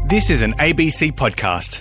This is an ABC podcast.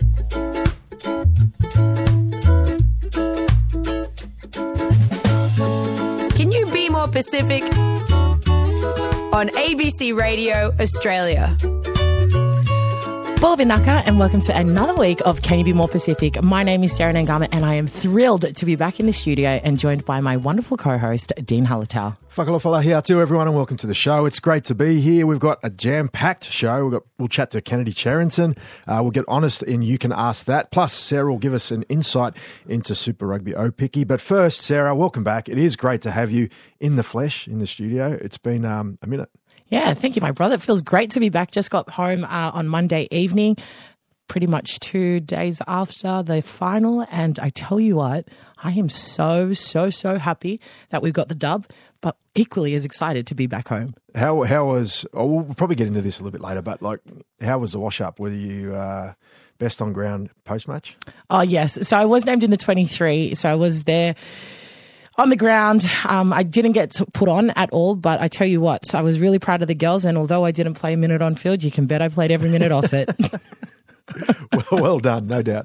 Can you be more Pacific? On ABC Radio Australia. Bula Vinaka, and welcome to another week of Can You Be More Pacific? My name is Sarah Nangama, and I am thrilled to be back in the studio and joined by my wonderful co-host, Dean Hallertau. Whakalofala here too, everyone, and welcome to the show. It's great to be here. We've got a jam-packed show. We'll chat to Kennedy Cherrington. We'll get honest in You Can Ask That. Plus, Sarah will give us an insight into Super Rugby O-Picky. But first, Sarah, welcome back. It is great to have you in the flesh in the studio. It's been a minute. Yeah, thank you, my brother. It feels great to be back. Just got home on Monday evening, pretty much 2 days after the final. And I tell you what, I am so happy that we've got the dub, but equally as excited to be back home. How was, we'll probably get into this a little bit later, but how was the wash-up? Were you best on ground post-match? Oh, yes. So I was named in the 23, so I was there on the ground. I didn't get put on at all, but I tell you what, I was really proud of the girls, and although I didn't play a minute on field, you can bet I played every minute off it. well done, no doubt.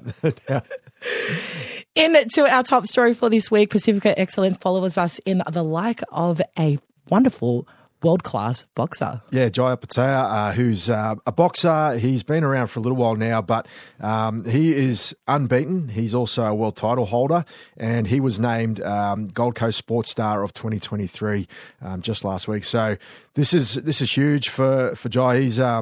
Into our top story for this week, Pacifica Excellence follows us in the like of a wonderful world-class boxer. Yeah, Jaya Patea, who's a boxer. He's been around for a little while now, but he is unbeaten. He's also a world title holder, and he was named Gold Coast Sports Star of 2023 just last week. So this is huge for Jaya.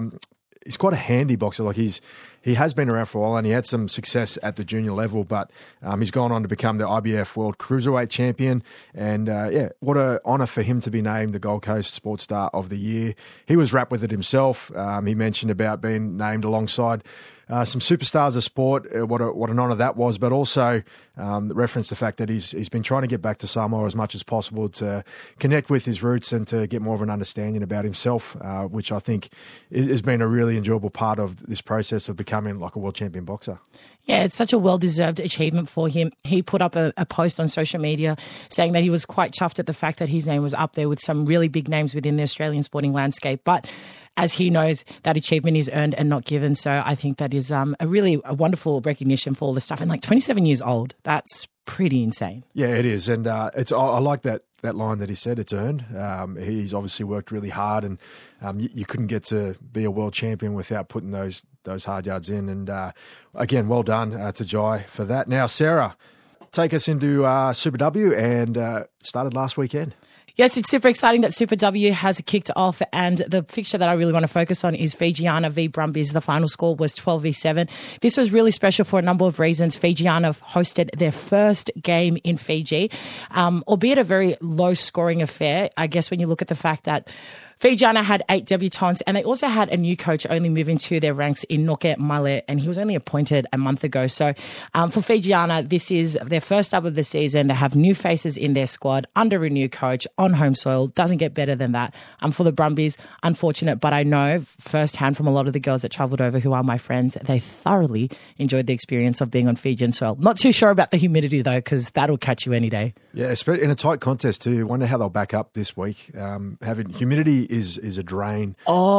He's quite a handy boxer. He has been around for a while, and he had some success at the junior level, but he's gone on to become the IBF World Cruiserweight Champion. And what an honour for him to be named the Gold Coast Sports Star of the Year. He was wrapped with it himself. He mentioned about being named alongside some superstars of sport, what an honour that was, but also reference the fact that he's been trying to get back to Samoa as much as possible to connect with his roots and to get more of an understanding about himself, which I think has been a really enjoyable part of this process of becoming like a world champion boxer. Yeah, it's such a well-deserved achievement for him. He put up a post on social media saying that he was quite chuffed at the fact that his name was up there with some really big names within the Australian sporting landscape, but as he knows, that achievement is earned and not given. So I think that is a wonderful recognition for all the stuff. And 27 years old, that's pretty insane. Yeah, it is. And I like that line that he said, it's earned. He's obviously worked really hard, and you couldn't get to be a world champion without putting those hard yards in. And again, well done to Jai for that. Now, Sarah, take us into Super W, and started last weekend. Yes, it's super exciting that Super W has kicked off, and the fixture that I really want to focus on is Fijiana v Brumbies. The final score was 12-7. This was really special for a number of reasons. Fijiana hosted their first game in Fiji, albeit a very low-scoring affair, I guess, when you look at the fact that Fijiana had 8 debutants, and they also had a new coach only moving to their ranks in Noke Male, and he was only appointed a month ago. So for Fijiana, this is their first dub of the season. They have new faces in their squad, under a new coach, on home soil. Doesn't get better than that. For the Brumbies, unfortunate, but I know firsthand from a lot of the girls that travelled over who are my friends, they thoroughly enjoyed the experience of being on Fijian soil. Not too sure about the humidity, though, because that'll catch you any day. Yeah, in a tight contest, too. Wonder how they'll back up this week. Having humidity is a drain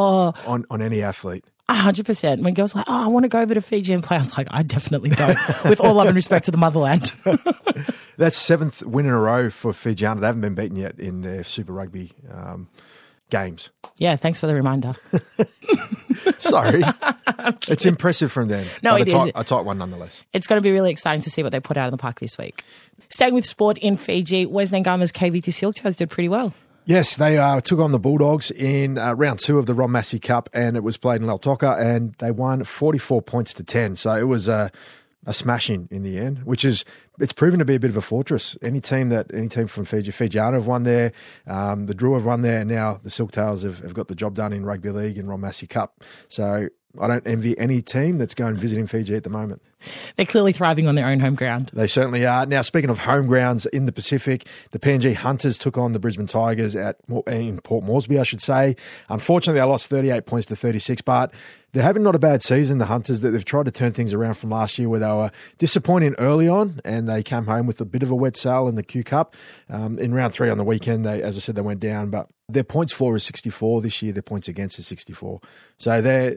on any athlete. 100%. When girls are like, I want to go over to Fiji and play, I was like, I definitely don't, with all love and respect to the motherland. That's 7th win in a row for Fijiana. They haven't been beaten yet in their Super Rugby games. Yeah, thanks for the reminder. Sorry. It's impressive from them. No, it is. A tight one nonetheless. It's going to be really exciting to see what they put out in the park this week. Staying with sport in Fiji, Wes Ngama's KVT Silktoes did pretty well. Yes, they took on the Bulldogs in round 2 of the Ron Massey Cup, and it was played in Lautoka, and they won 44 points to 10. So it was a smashing in the end, it's proven to be a bit of a fortress. Any team from Fijiana have won there, the Drew have won there, and now the Silktails have got the job done in Rugby League and Ron Massey Cup. So I don't envy any team that's going visiting Fiji at the moment. They're clearly thriving on their own home ground. They certainly are. Now, speaking of home grounds in the Pacific, the PNG Hunters took on the Brisbane Tigers in Port Moresby, I should say. Unfortunately, they lost 38 points to 36, but they're having not a bad season, the Hunters. That they've tried to turn things around from last year where they were disappointing early on, and they came home with a bit of a wet sail in the Q Cup. In round 3 on the weekend, as I said, they went down, but their points for is 64 this year. Their points against is 64. So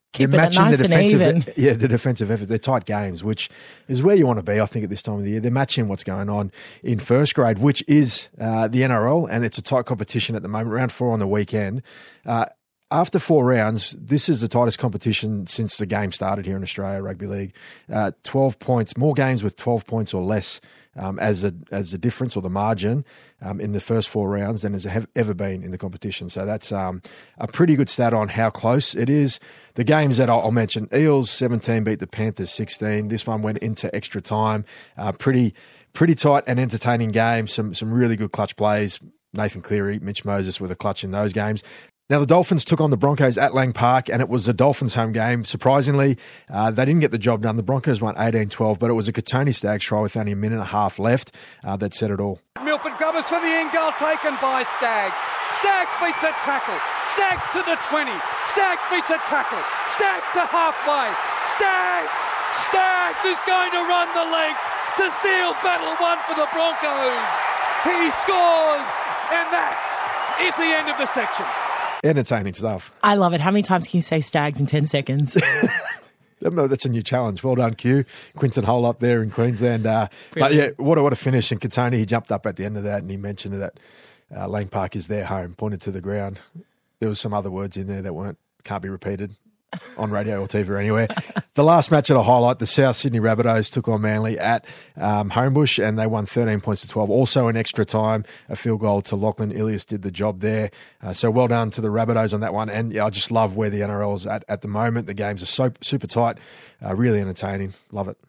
Keeping it nice and even. The defensive effort. They're tight games, which is where you want to be, I think, at this time of the year. They're matching what's going on in first grade, which is the NRL, and it's a tight competition at the moment. Round 4 on the weekend. After 4 rounds, this is the tightest competition since the game started here in Australia, Rugby League. 12 points, more games with 12 points or less as the difference or the margin in the first 4 rounds than has ever been in the competition. So that's a pretty good stat on how close it is. The games that I'll mention, Eels 17 beat the Panthers 16. This one went into extra time. Pretty tight and entertaining game. Some really good clutch plays. Nathan Cleary, Mitch Moses were the clutch in those games. Now, the Dolphins took on the Broncos at Lang Park, and it was the Dolphins' home game. Surprisingly, they didn't get the job done. The Broncos won 18-12, but it was a Kotoni Staggs try with only a minute and a half left that said it all. Milford Grubbers for the end goal, taken by Staggs. Staggs beats a tackle. Staggs to the 20. Staggs beats a tackle. Staggs to halfway. Staggs is going to run the length to seal battle 1 for the Broncos. He scores, and that is the end of the section. Entertaining stuff. I love it. How many times can you say Staggs in 10 seconds? That's a new challenge. Well done, Q. Quinton Hole up there in Queensland. But yeah, what a finish. And Kotoni, he jumped up at the end of that and he mentioned that Lang Park is their home, pointed to the ground. There was some other words in there that can't be repeated on radio or TV or anywhere. The last match at a highlight, the South Sydney Rabbitohs took on Manly at Homebush and they won 13 points to 12. Also in extra time, a field goal to Lachlan Ilias did the job there. So well done to the Rabbitohs on that one. And I just love where the NRL is at the moment. The games are so super tight, really entertaining. Love it.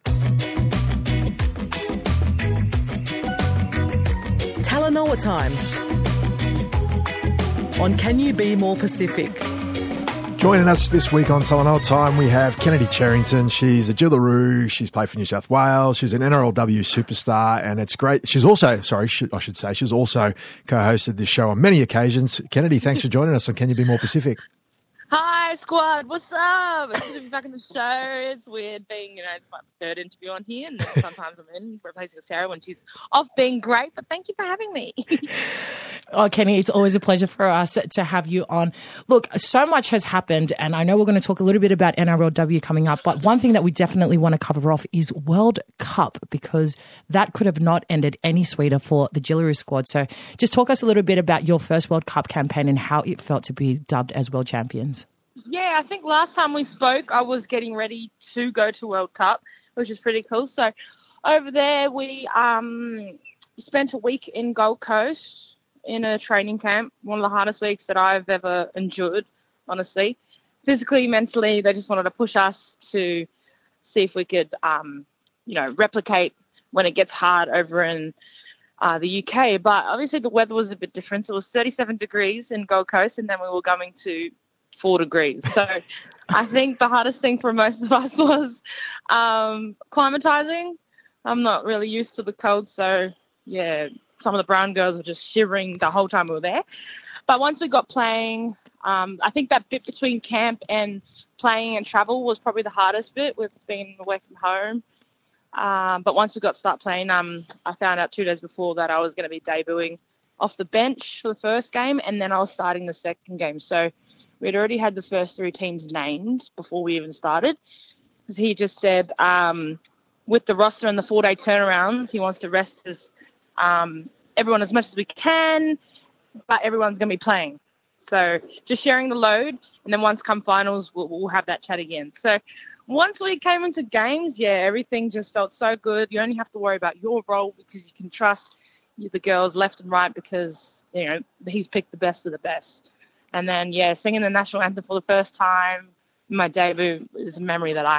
Talanoa time on Can You Be More Pacific? Joining us this week on Talanoa Time, we have Kennedy Cherrington. She's a Jillaroo. She's played for New South Wales. She's an NRLW superstar, and it's great. She's also, she's also co-hosted this show on many occasions. Kennedy, thanks for joining us on Can You Be More Pacific? Hi, squad. What's up? It's good to be back in the show. It's weird being, it's my third interview on here, and sometimes I'm in replacing Sarah when she's off being great, but thank you for having me. Oh, Kenny, it's always a pleasure for us to have you on. Look, so much has happened, and I know we're going to talk a little bit about NRLW coming up, but one thing that we definitely want to cover off is World Cup, because that could have not ended any sweeter for the Jillaroo squad. So just talk us a little bit about your first World Cup campaign and how it felt to be dubbed as world champions. Yeah, I think last time we spoke, I was getting ready to go to World Cup, which is pretty cool. So over there, we spent a week in Gold Coast in a training camp, one of the hardest weeks that I've ever endured, honestly. Physically, mentally, they just wanted to push us to see if we could, replicate when it gets hard over in the UK. But obviously the weather was a bit different. So it was 37 degrees in Gold Coast, and then we were going to 4 degrees. So I think the hardest thing for most of us was climatizing. I'm not really used to the cold, so yeah, some of the brown girls were just shivering the whole time we were there. But once we got playing, I think that bit between camp and playing and travel was probably the hardest bit with being away from home. But once we got start playing, I found out 2 days before that I was going to be debuting off the bench for the first game, and then I was starting the second game. So we'd already had the first 3 teams named before we even started, because he just said with the roster and the 4-day turnarounds, he wants to rest everyone as much as we can, but everyone's going to be playing. So just sharing the load, and then once come finals, we'll have that chat again. So once we came into games, everything just felt so good. You only have to worry about your role because you can trust the girls left and right because, he's picked the best of the best. And then, singing the national anthem for the first time, my debut is a memory that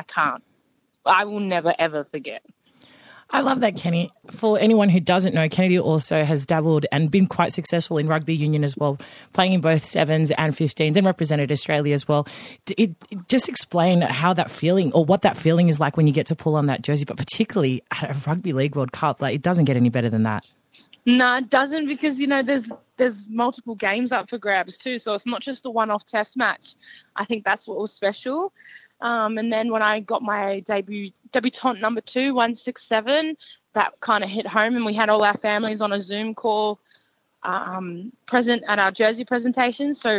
I will never, ever forget. I love that, Kenny. For anyone who doesn't know, Kennedy also has dabbled and been quite successful in rugby union as well, playing in both 7s and 15s and represented Australia as well. Just explain how that feeling or what that feeling is like when you get to pull on that jersey, but particularly at a Rugby League World Cup. Like, it doesn't get any better than that. No, it doesn't, because, there's multiple games up for grabs too. So it's not just a one-off test match. I think that's what was special. And then when I got my debutant number 2, 167, that kind of hit home, and we had all our families on a Zoom call present at our jersey presentation. So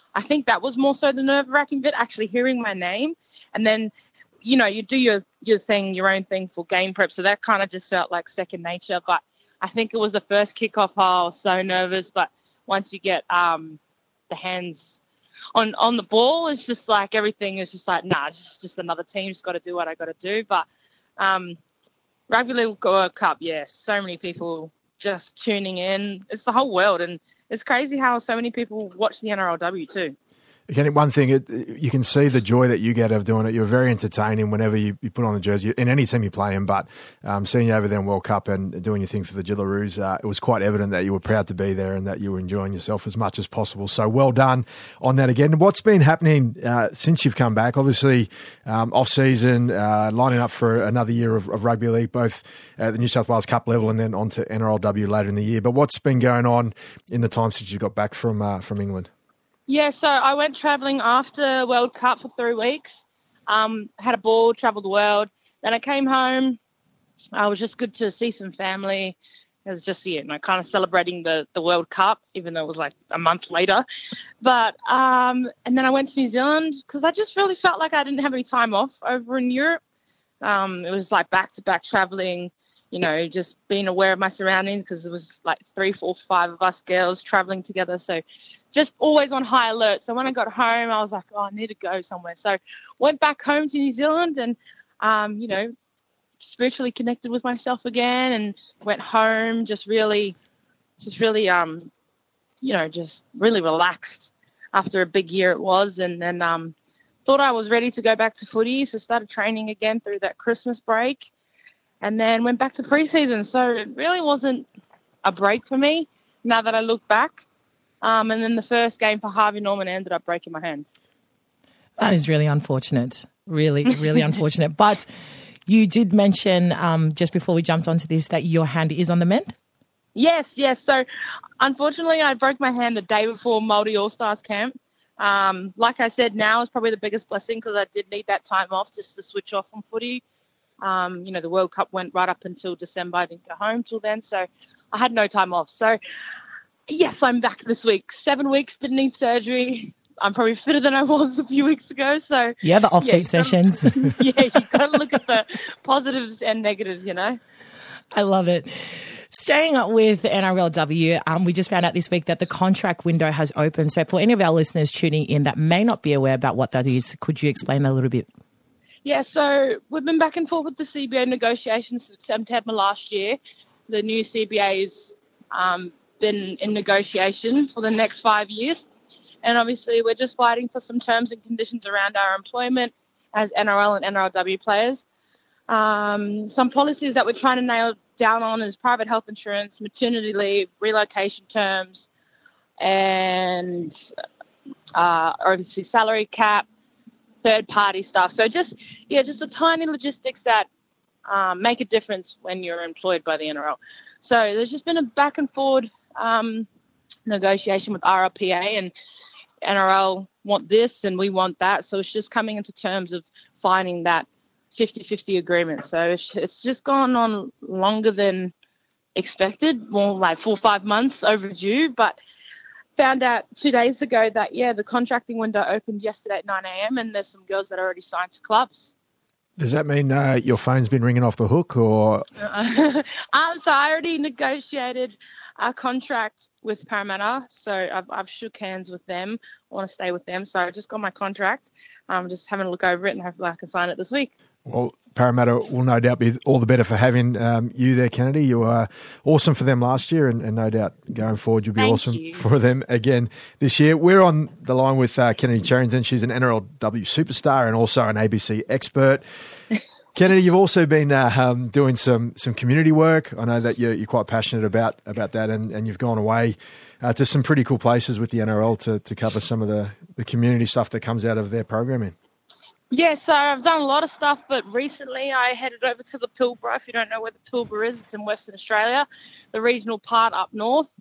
I think that was more so the nerve-wracking bit, actually hearing my name. And then, you do your thing, your own thing for game prep. So that kind of just felt like second nature. But I think it was the first kickoff. I was so nervous. But once you get the hands on the ball, it's just like everything is just like, nah, it's just another team. Just got to do what I got to do. But Rugby League World Cup, yeah, so many people just tuning in. It's the whole world. And it's crazy how so many people watch the NRLW too. Again, one thing, you can see the joy that you get of doing it. You're very entertaining whenever you put on the jersey, in any team you play in, but seeing you over there in World Cup and doing your thing for the Jillaroos, it was quite evident that you were proud to be there and that you were enjoying yourself as much as possible. So well done on that again. What's been happening since you've come back? Obviously, off-season, lining up for another year of rugby league, both at the New South Wales Cup level and then on to NRLW later in the year. But what's been going on in the time since you got back from England? Yeah, so I went travelling after World Cup for 3 weeks, had a ball, travelled the world. Then I came home. It was just good to see some family. It was just, kind of celebrating the World Cup, even though it was like a month later. But, and then I went to New Zealand because I just really felt like I didn't have any time off over in Europe. It was like back-to-back travelling, just being aware of my surroundings because it was like 3, 4, 5 of us girls travelling together. So just always on high alert. So when I got home, I was like, I need to go somewhere. So went back home to New Zealand and, spiritually connected with myself again and went home just really, just really relaxed after a big year it was. And then thought I was ready to go back to footy. So started training again through that Christmas break and then went back to preseason. So it really wasn't a break for me now that I look back. And then the first game for Harvey Norman ended up breaking my hand. That is really unfortunate. Really, really unfortunate. But you did mention just before we jumped onto this that your hand is on the mend? Yes. So unfortunately, I broke my hand the day before Māori All-Stars camp. Like I said, now is probably the biggest blessing because I did need that time off just to switch off from footy. The World Cup went right up until December. I didn't go home till then. So I had no time off. So yes, I'm back this week. 7 weeks, didn't need surgery. I'm probably fitter than I was a few weeks ago. So yeah, the off-beat sessions. Yeah, you've got to look at the positives and negatives, I love it. Staying up with NRLW, we just found out this week that the contract window has opened. So for any of our listeners tuning in that may not be aware about what that is, could you explain that a little bit? Yeah, so we've been back and forth with the CBA negotiations since September last year. The new CBA's been in negotiation for the next 5 years. And obviously we're just fighting for some terms and conditions around our employment as NRL and NRLW players. Some policies that we're trying to nail down on is private health insurance, maternity leave, relocation terms, and obviously salary cap, third-party stuff. So just the tiny logistics that make a difference when you're employed by the NRL. So there's just been a back and forward negotiation with RLPA, and NRL want this and we want that. So it's just coming into terms of finding that 50-50 agreement. So it's just gone on longer than expected, more like 4 or 5 months overdue, but found out 2 days ago that, the contracting window opened yesterday at 9 a.m. and there's some girls that are already signed to clubs. Does that mean your phone's been ringing off the hook or? So I already negotiated a contract with Parramatta. So I've shook hands with them. I want to stay with them. So I just got my contract. I'm just having a look over it and hopefully I can sign it this week. Well, Parramatta will no doubt be all the better for having you there, Kennedy. You were awesome for them last year and no doubt going forward you'll be awesome for them again this year. We're on the line with Kennedy Cherrington. She's an NRLW superstar and also an ABC expert. Kennedy, you've also been doing some community work. I know that you're quite passionate about that and you've gone away to some pretty cool places with the NRL to cover some of the community stuff that comes out of their programming. Yeah, so I've done a lot of stuff, but recently I headed over to the Pilbara. If you don't know where the Pilbara is, it's in Western Australia, the regional part up north.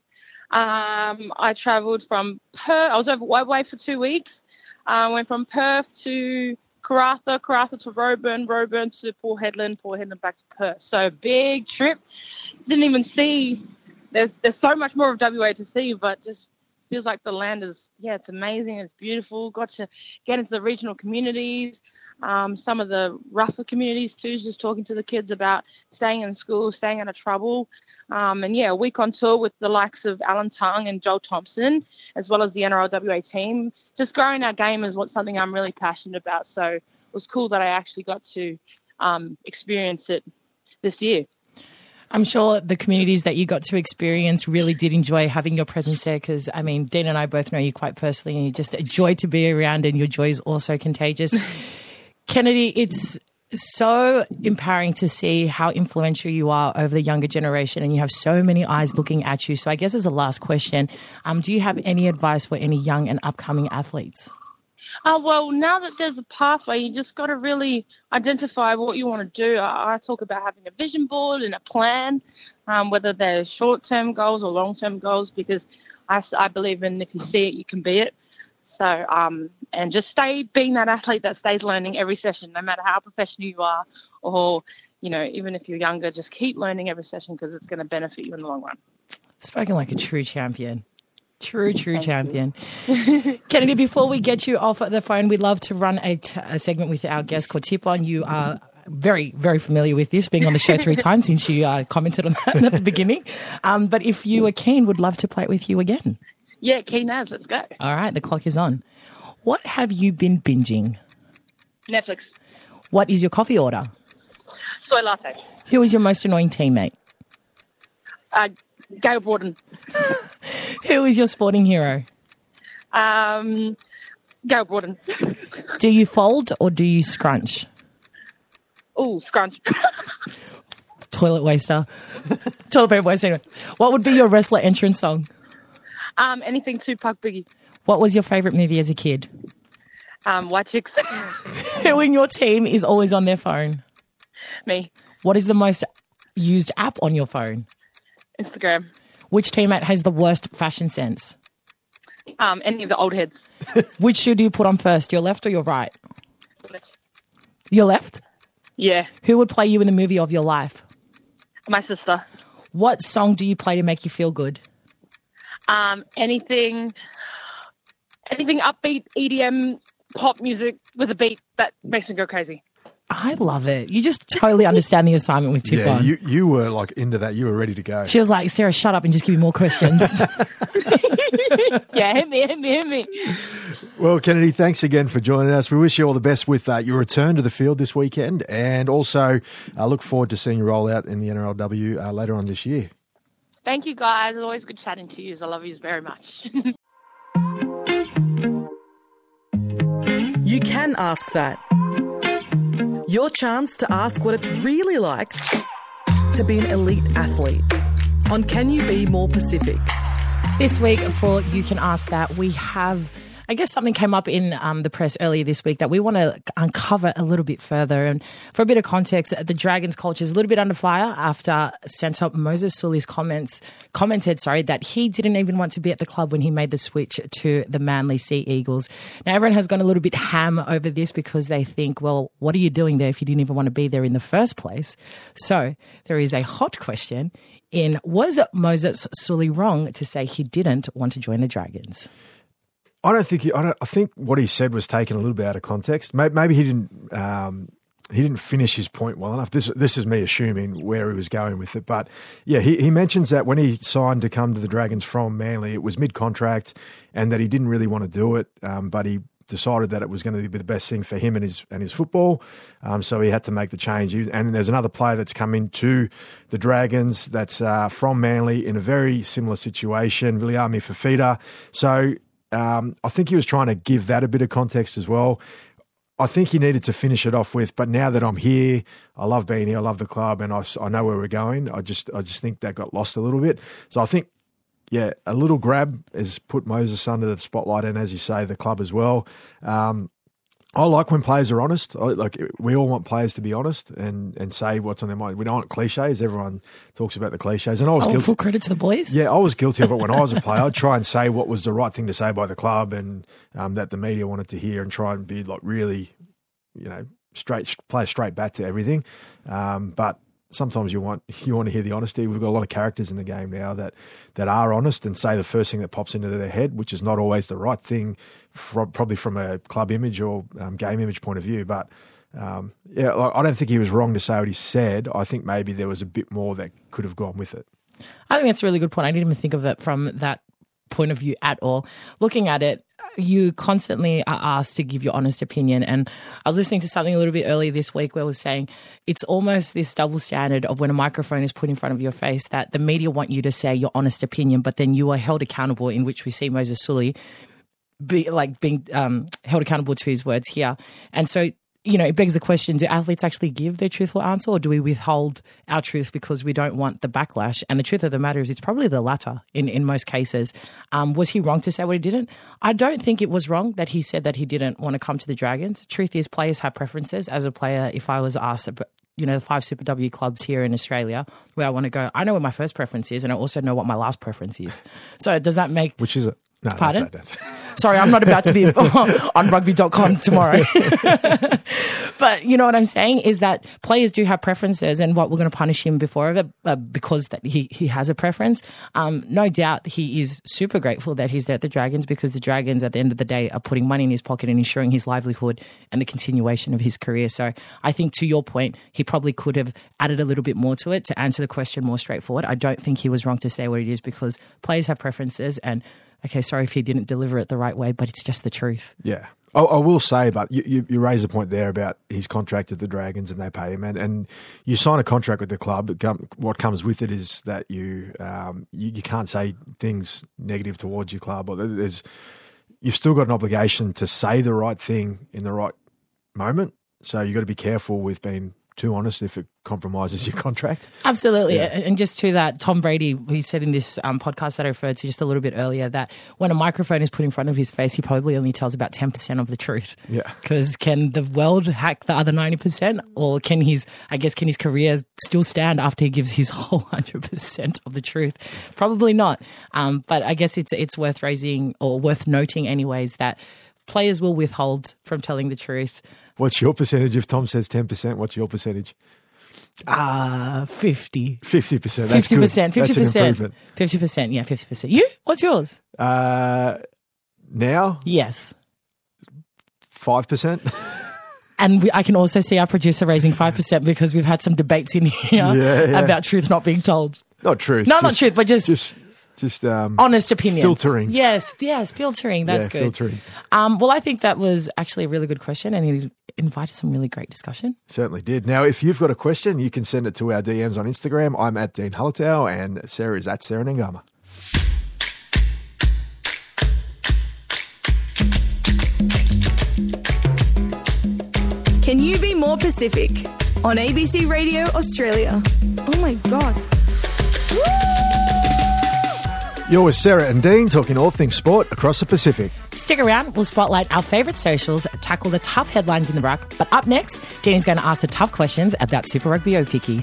I travelled from Perth. I was away for 2 weeks. Went from Perth to Karratha to Roebourne to Port Hedland back to Perth. So big trip. Didn't even see. There's so much more of WA to see, but just feels like the land is, it's amazing. It's beautiful. Got to get into the regional communities, some of the rougher communities too, just talking to the kids about staying in school, staying out of trouble. A week on tour with the likes of Alan Tongue and Joel Thompson, as well as the NRLWA team. Just growing our game is something I'm really passionate about. So it was cool that I actually got to experience it this year. I'm sure the communities that you got to experience really did enjoy having your presence there because, I mean, Dean and I both know you quite personally and you're just a joy to be around and your joy is also contagious. Kennedy, it's so empowering to see how influential you are over the younger generation and you have so many eyes looking at you. So I guess as a last question, do you have any advice for any young and upcoming athletes? Well, now that there's a pathway, you just got to really identify what you want to do. I talk about having a vision board and a plan, whether they're short-term goals or long-term goals, because I believe in if you see it, you can be it. So, and just stay being that athlete that stays learning every session, no matter how professional you are or, even if you're younger, just keep learning every session because it's going to benefit you in the long run. Spoken like a true champion. True champion. Kennedy, before we get you off the phone, we'd love to run a segment with our guest called Tip On. You are very, very familiar with this, being on the show 3 times since you commented on that at the beginning. But if you are keen, would love to play it with you again. Yeah, keen as. Let's go. All right, the clock is on. What have you been binging? Netflix. What is your coffee order? Soy latte. Who is your most annoying teammate? Gail Borden. Who is your sporting hero? Gail Borden. Do you fold or do you scrunch? Oh, scrunch. Toilet waster. Toilet paper waster. What would be your wrestler entrance song? Anything Tupac Biggie. What was your favourite movie as a kid? White Chicks. Who in your team is always on their phone? Me. What is the most used app on your phone? Instagram. Which teammate has the worst fashion sense? Any of the old heads. Which shoe do you put on first, your left or your right? Left. Your left? Yeah. Who would play you in the movie of your life? My sister. What song do you play to make you feel good? Anything upbeat, EDM, pop music with a beat that makes me go crazy. I love it. You just totally understand the assignment with Tip On. You were like into that. You were ready to go. She was like, Sarah, shut up and just give me more questions. Yeah, hit me. Well, Kennedy, thanks again for joining us. We wish you all the best with your return to the field this weekend, and also look forward to seeing you roll out in the NRLW later on this year. Thank you, guys. It's always good chatting to you. I love you very much. You can ask that. Your chance to ask what it's really like to be an elite athlete on Can You Be More Pacific? This week for You Can Ask That, we have, I guess something came up in the press earlier this week that we want to uncover a little bit further. And for a bit of context, the Dragons culture is a little bit under fire after centre Moses Suli's commented that he didn't even want to be at the club when he made the switch to the Manly Sea Eagles. Now, everyone has gone a little bit ham over this because they think, well, what are you doing there if you didn't even want to be there in the first place? So there is a hot question was Moses Suli wrong to say he didn't want to join the Dragons? I think what he said was taken a little bit out of context. Maybe he didn't finish his point well enough. This is me assuming where he was going with it. But yeah, he mentions that when he signed to come to the Dragons from Manly, it was mid-contract and that he didn't really want to do it, but he decided that it was going to be the best thing for him and his football, so he had to make the change. And there's another player that's come into the Dragons that's from Manly in a very similar situation, Viliami Fafita. So I think he was trying to give that a bit of context as well. I think he needed to finish it off with, but now that I'm here, I love being here, I love the club, and I know where we're going. I just think that got lost a little bit. So I think, yeah, a little grab has put Moses under the spotlight, and as you say, the club as well. I like when players are honest. We all want players to be honest and say what's on their mind. We don't want cliches. Everyone talks about the cliches. And I was guilty. Full credit to the boys. Yeah, I was guilty of it when I was a player. I'd try and say what was the right thing to say by the club and that the media wanted to hear and try and be like really, play a straight bat to everything. But sometimes you want to hear the honesty. We've got a lot of characters in the game now that are honest and say the first thing that pops into their head, which is not always the right thing, probably from a club image or game image point of view. But I don't think he was wrong to say what he said. I think maybe there was a bit more that could have gone with it. I think that's a really good point. I didn't even think of it from that point of view at all. Looking at it, you constantly are asked to give your honest opinion. And I was listening to something a little bit earlier this week where it was saying it's almost this double standard of when a microphone is put in front of your face that the media want you to say your honest opinion, but then you are held accountable, in which we see Moses Sully being held accountable to his words here. And so, it begs the question, do athletes actually give their truthful answer, or do we withhold our truth because we don't want the backlash? And the truth of the matter is it's probably the latter in most cases. Was he wrong to say what he didn't? I don't think it was wrong that he said that he didn't want to come to the Dragons. Truth is, players have preferences. As a player, if I was asked about, the 5 Super W clubs here in Australia where I want to go, I know what my first preference is, and I also know what my last preference is. So does that make... Which is it? No, pardon? Sorry, I'm not about to be on rugby.com tomorrow. But you know what I'm saying is that players do have preferences, and what we're going to punish him before of it because that he has a preference. No doubt he is super grateful that he's there at the Dragons, because the Dragons at the end of the day are putting money in his pocket and ensuring his livelihood and the continuation of his career. So I think, to your point, he probably could have added a little bit more to it to answer the question more straightforward. I don't think he was wrong to say what it is, because players have preferences, and okay, sorry if he didn't deliver it the right way, but it's just the truth. Yeah. I will say, but you raise a point there about his contract at the Dragons and they pay him. And you sign a contract with the club. What comes with it is that you can't say things negative towards your club. Or you've still got an obligation to say the right thing in the right moment. So you've got to be careful with being too honest if it compromises your contract. Absolutely. Yeah. And just to that, Tom Brady, he said in this podcast that I referred to just a little bit earlier that when a microphone is put in front of his face, he probably only tells about 10% of the truth. Yeah. Because can the world hack the other 90%? Or can his career still stand after he gives his whole 100% of the truth? Probably not. But I guess it's worth raising, or worth noting anyways, that players will withhold from telling the truth. What's your percentage? If Tom says 10%, what's your percentage? 50. 50%. That's 50%. Good. 50%. That's an improvement. 50%. Yeah, 50%. You? What's yours? Now? Yes. 5%. And I can also see our producer raising 5% because we've had some debates in here about truth not being told. Not truth. No, not truth, but just honest opinions. Filtering. Yes, filtering. That's good. Filtering. Well, I think that was actually a really good question, and he invited some really great discussion. Certainly did. Now, if you've got a question, you can send it to our DMs on Instagram. I'm at Dean Hullatow, and Sarah is at Sarah Nangama. Can you be more Pacific? On ABC Radio Australia. Oh my God. Woo! You're with Sarah and Dean talking all things sport across the Pacific. Stick around. We'll spotlight our favourite socials, tackle the tough headlines in the ruck. But up next, Dean is going to ask the tough questions about Super Rugby Aupiki.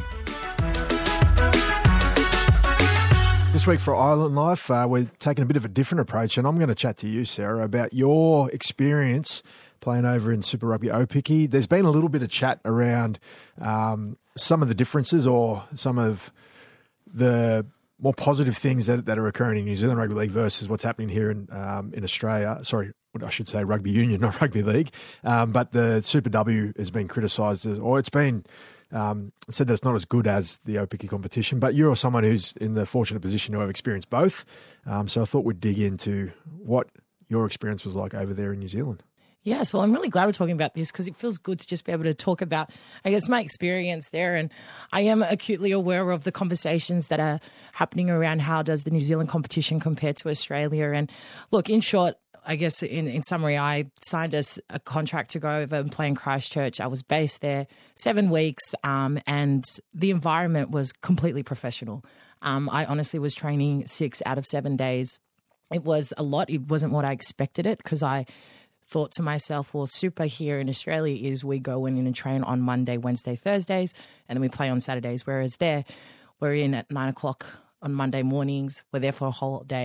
This week for Island Life, we're taking a bit of a different approach, and I'm going to chat to you, Sarah, about your experience playing over in Super Rugby Aupiki. There's been a little bit of chat around some of the differences or some of the more positive things that are occurring in New Zealand Rugby League versus what's happening here in Australia. Sorry, I should say Rugby Union, not Rugby League. But the Super W has been criticised, or it's been said that it's not as good as the Aupiki competition. But you're someone who's in the fortunate position to have experienced both. So I thought we'd dig into what your experience was like over there in New Zealand. Yes, well, I'm really glad we're talking about this because it feels good to just be able to talk about, I guess, my experience there. And I am acutely aware of the conversations that are happening around how does the New Zealand competition compare to Australia. And look, in short, I guess in summary, I signed a contract to go over and play in Christchurch. I was based there 7 weeks and the environment was completely professional. I honestly was training 6 out of 7 days. It was a lot. It wasn't what I expected it because I thought to myself, well, super here in Australia is we go in and train on Monday, Wednesday, Thursdays, and then we play on Saturdays. Whereas there, we're in at 9 o'clock on Monday mornings. We're there for a whole day,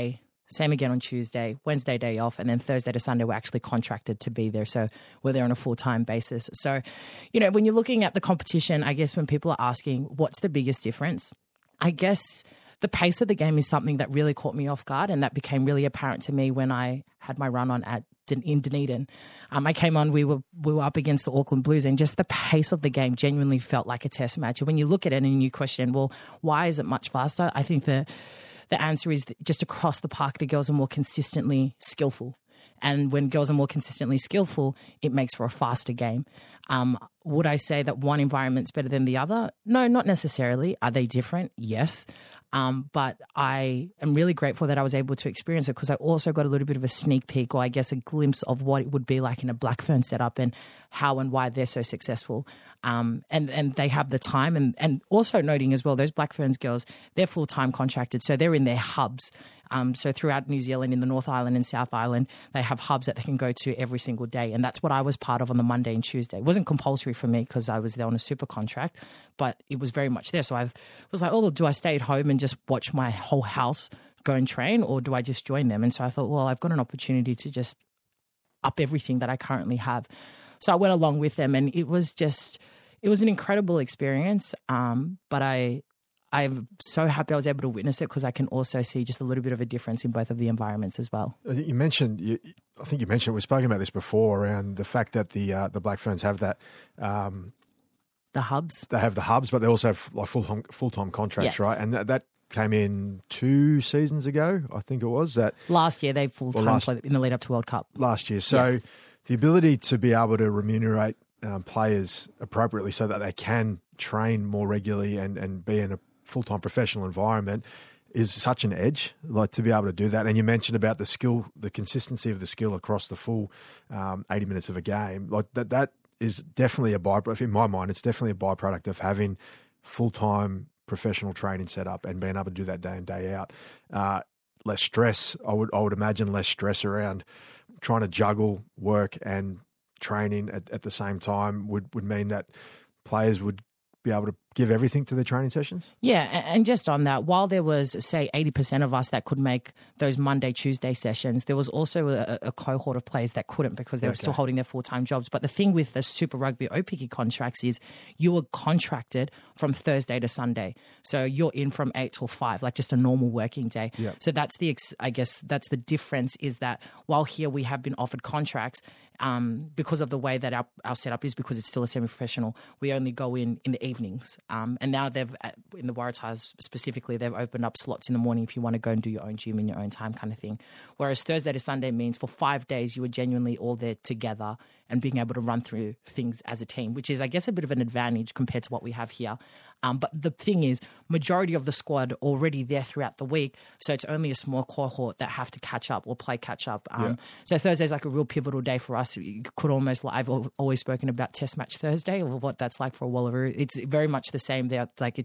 Same again on Tuesday, Wednesday day off, and then Thursday to Sunday we're actually contracted to be there. So we're there on a full-time basis. So, when you're looking at the competition, I guess when people are asking what's the biggest difference, I guess the pace of the game is something that really caught me off guard, and that became really apparent to me when I had my run on in Dunedin. I came on, we were up against the Auckland Blues, and just the pace of the game genuinely felt like a test match. And when you look at it and you question, well, why is it much faster? I think the answer is that just across the park, the girls are more consistently skillful. And when girls are more consistently skillful, it makes for a faster game. Would I say that one environment's better than the other? No, not necessarily. Are they different? Yes. But I am really grateful that I was able to experience it, because I also got a little bit of a sneak peek, or I guess a glimpse of what it would be like in a Blackfern setup and how and why they're so successful. And they have the time, and also noting as well, those Blackferns girls, they're full-time contracted, so they're in their hubs. So throughout New Zealand, in the North Island and South Island, they have hubs that they can go to every single day. And that's what I was part of on the Monday and Tuesday. It wasn't compulsory for me because I was there on a super contract, but it was very much there. So I was like, oh, do I stay at home and just watch my whole house go and train, or do I just join them? And so I thought, well, I've got an opportunity to just up everything that I currently have. So I went along with them, and it was an incredible experience. But I'm so happy I was able to witness it, because I can also see just a little bit of a difference in both of the environments as well. I think you mentioned, we've spoken about this before, around the fact that the Black Ferns have that. The hubs. They have the hubs, but they also have like full-time contracts, yes. right? And that came in 2 seasons ago, I think it was. That last year, they full-time in the lead up to World Cup. Last year. So yes. The ability to be able to remunerate players appropriately so that they can train more regularly and be in a full-time professional environment is such an edge, like to be able to do that. And you mentioned about the skill, the consistency of the skill across the full 80 minutes of a game. Like that is definitely a byproduct. In my mind, it's definitely a byproduct of having full-time professional training set up and being able to do that day in, day out. Less stress, I would imagine less stress around trying to juggle work and training at the same time would mean that players would be able to give everything to their training sessions? Yeah, and just on that, while there was, say, 80% of us that could make those Monday, Tuesday sessions, there was also a cohort of players that couldn't, because they were still holding their full-time jobs. But the thing with the Super Rugby OPICI contracts is you were contracted from Thursday to Sunday. So you're in from 8 till 5, like just a normal working day. Yep. So that's that's the difference, is that while here we have been offered contracts, because of the way that our setup is, because it's still a semi-professional, we only go in the evenings. And now they've, in the Waratahs specifically, they've opened up slots in the morning if you want to go and do your own gym in your own time, kind of thing. Whereas Thursday to Sunday means for 5 days you were genuinely all there together and being able to run through things as a team, which is, I guess, a bit of an advantage compared to what we have here. But the thing is, majority of the squad already there throughout the week, so it's only a small cohort that have to catch up or play catch up. So Thursday's like a real pivotal day for us. You could almost, I've always spoken about Test Match Thursday, or what that's like for a Wallaroo. It's very much the same there.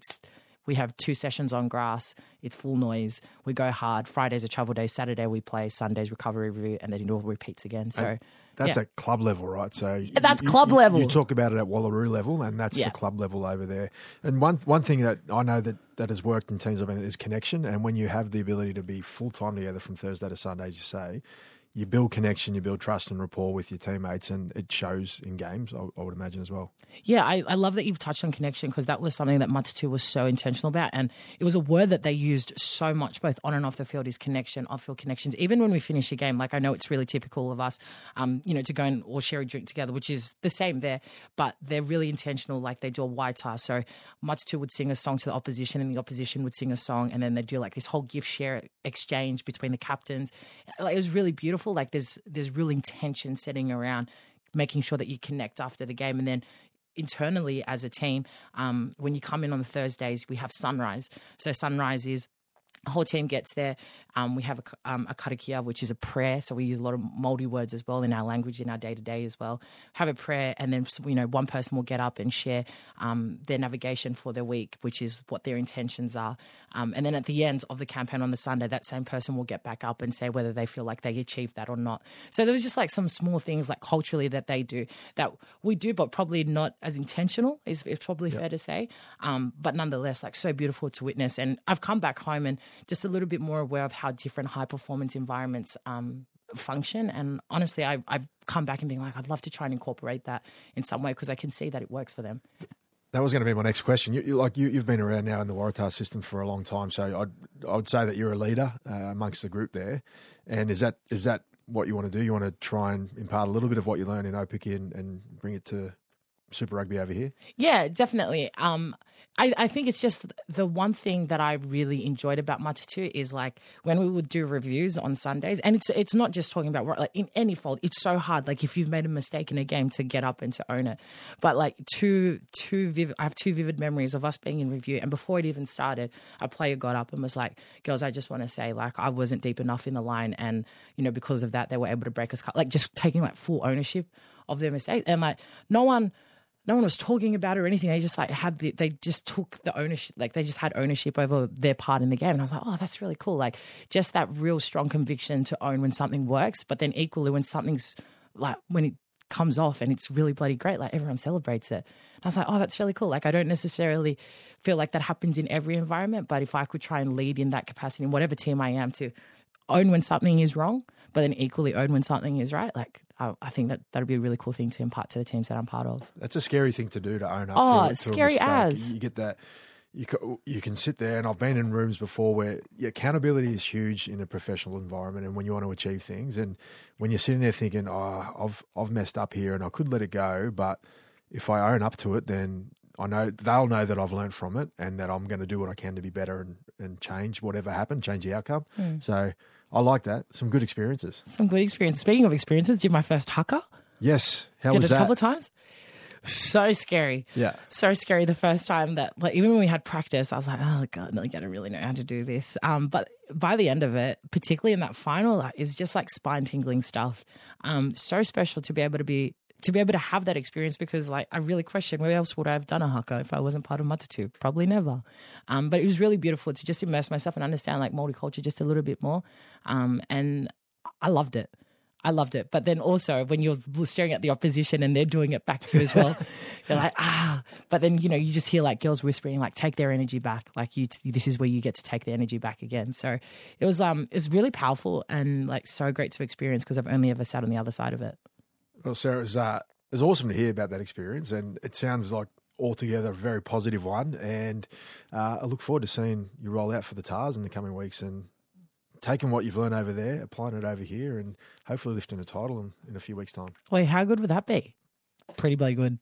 We have 2 sessions on grass. It's full noise. We go hard. Friday's a travel day. Saturday we play. Sunday's recovery review, and then it all repeats again. So that's at club level, right? So that's club level. You talk about it at Wallaroo level, and that's the club level over there. And one thing that I know that has worked in teams I've been in is connection. And when you have the ability to be full time together from Thursday to Sunday, as you say, you build connection, you build trust and rapport with your teammates, and it shows in games, I would imagine, as well. Yeah, I love that you've touched on connection, because that was something that Matatu was so intentional about. And it was a word that they used so much, both on and off the field, is connection, off-field connections. Even when we finish a game, I know it's really typical of us, to go and or share a drink together, which is the same there, but they're really intentional. Like they do a waita. So Matatu would sing a song to the opposition, and the opposition would sing a song, and then they do this whole gift share exchange between the captains. It was really beautiful. There's real intention setting around making sure that you connect after the game. And then internally as a team, when you come in on the Thursdays, we have sunrise. So sunrise is the whole team gets there. We have a karakia, which is a prayer. So we use a lot of Māori words as well in our language, in our day-to-day as well. Have a prayer, and then one person will get up and share their navigation for their week, which is what their intentions are. And then at the end of the campaign on the Sunday, that same person will get back up and say whether they feel like they achieved that or not. So there was just some small things culturally that they do that we do, but probably not as intentional, is probably fair to say. But nonetheless, so beautiful to witness. And I've come back home, and just a little bit more aware of how different high performance environments function. And honestly, I've come back and been like, I'd love to try and incorporate that in some way because I can see that it works for them. That was going to be my next question. You've been around now in the Waratah system for a long time, so I would say that you're a leader amongst the group there. And is that what you want to do? You want to try and impart a little bit of what you learn in Opiki and bring it to Super Rugby over here? Yeah, definitely. I think it's just the one thing that I really enjoyed about Matatu is like when we would do reviews on Sundays, and it's not just talking about like in any fault. It's so hard. Like if you've made a mistake in a game to get up and to own it. But like I have two vivid memories of us being in review, and before it even started, a player got up and was like, "Girls, I just want to say like I wasn't deep enough in the line, and because of that, they were able to break us." Like just taking like full ownership of their mistake, and like no one was talking about it or anything. They just like they just took the ownership, like they just had ownership over their part in the game. And I was like, oh, that's really cool. Like just that real strong conviction to own when something works, but then equally when something's like, when it comes off and it's really bloody great, like everyone celebrates it. And I was like, oh, that's really cool. Like I don't necessarily feel like that happens in every environment, but if I could try and lead in that capacity in whatever team I am to own when something is wrong, but then equally own when something is right, like I think that would be a really cool thing to impart to the teams that I'm part of. That's a scary thing to do, to own up to. Oh, it's scary as. You get that. You can sit there, and I've been in rooms before where accountability is huge in a professional environment and when you want to achieve things. And when you're sitting there thinking, oh, I've messed up here and I could let it go, but if I own up to it, then I know they'll know that I've learned from it and that I'm going to do what I can to be better and change whatever happened, change the outcome. So I like that. Some good experiences. Speaking of experiences, did my first haka. Yes. How did was it that? a couple of times. So scary. Yeah. So scary the first time that, like, even when we had practice, I was like, oh, God, like, I don't really know how to do this. But by the end of it, particularly in that final, it was just like spine-tingling stuff. So special to be able to have that experience because, like, I really question where else would I have done a haka if I wasn't part of Matatu? Probably never. But it was really beautiful to just immerse myself and understand, like, Māori culture just a little bit more. And I loved it. But then also when you're staring at the opposition and they're doing it back to you as well, you're like, But then, you just hear like girls whispering, like, take their energy back. Like this is where you get to take the energy back again. So it was really powerful and like so great to experience because I've only ever sat on the other side of it. Well, Sarah, it was awesome to hear about that experience, and it sounds like altogether a very positive one. And I look forward to seeing you roll out for the TARS in the coming weeks and taking what you've learned over there, applying it over here, and hopefully lifting a title in a few weeks' time. Wait, how good would that be? Pretty bloody good.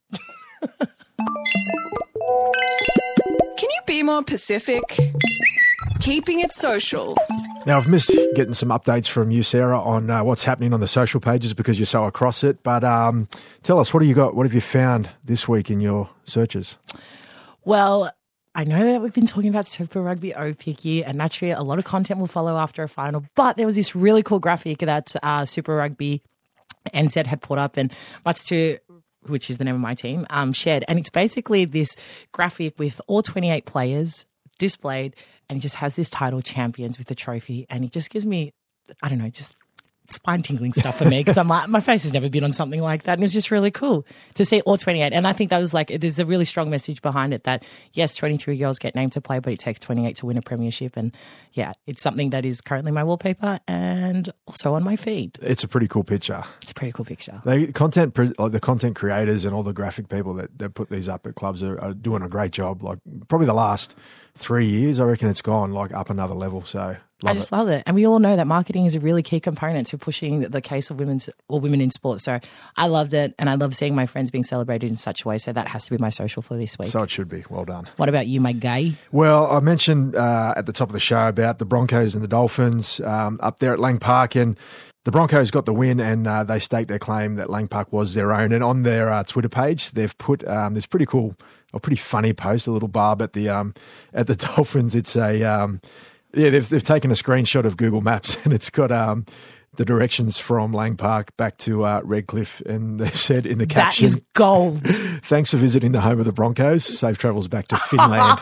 Can you be more Pacific? Keeping it social. Now, I've missed getting some updates from you, Sarah, on what's happening on the social pages because you're so across it. But tell us, what do you got? What have you found this week in your searches? Well, I know that we've been talking about Super Rugby Opiki, and naturally a lot of content will follow after a final, but there was this really cool graphic that Super Rugby NZ had put up, and Matatu, which is the name of my team, shared. And it's basically this graphic with all 28 players displayed, and it just has this title, Champions, with the trophy, and it just gives me, I don't know, just spine-tingling stuff for me because I'm like, my face has never been on something like that, and it was just really cool to see all 28. And I think that was like, there's a really strong message behind it that yes, 23 girls get named to play, but it takes 28 to win a premiership. And yeah, it's something that is currently my wallpaper and also on my feed. It's a pretty cool picture. The content creators and all the graphic people that put these up at clubs are doing a great job. Like probably the last 3 years, I reckon it's gone like up another level. So I just love it. And we all know that marketing is a really key component to pushing the case of women in sports. So I loved it, and I love seeing my friends being celebrated in such a way. So that has to be my social for this week. So it should be. Well done. What about you, my guy? Well, I mentioned at the top of the show about the Broncos and the Dolphins up there at Lang Park, and the Broncos got the win, and they staked their claim that Lang Park was their own. And on their Twitter page, they've put this pretty cool, a pretty funny post, a little barb at the Dolphins. It's a they've taken a screenshot of Google Maps, and it's got the directions from Lang Park back to Redcliffe, and they've said in the caption, "That is gold." Thanks for visiting the home of the Broncos. Safe travels back to Finland.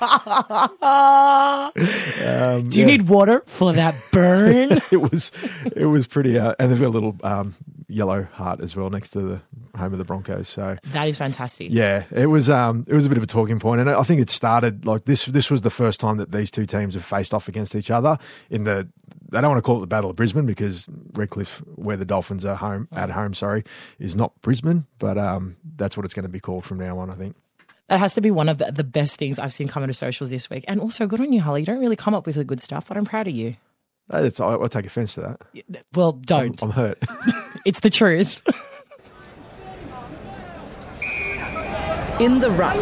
Do you need water for that burn? It was pretty, and they've got a little yellow heart as well next to the home of the Broncos. So That is fantastic. yeah, it was a bit of a talking point, and I think it started like this. This was the first time that these two teams have faced off against each other in the. They don't want to call it the Battle of Brisbane because Redcliffe, where the Dolphins are at home, is not Brisbane, but that's what it's going to be called from now on, I think. That has to be one of the best things I've seen come into socials this week. And also, good on you, Holly. You don't really come up with the good stuff, but I'm proud of you. I take offence to that. Well, don't. I'm hurt. It's the truth. In the Ruck.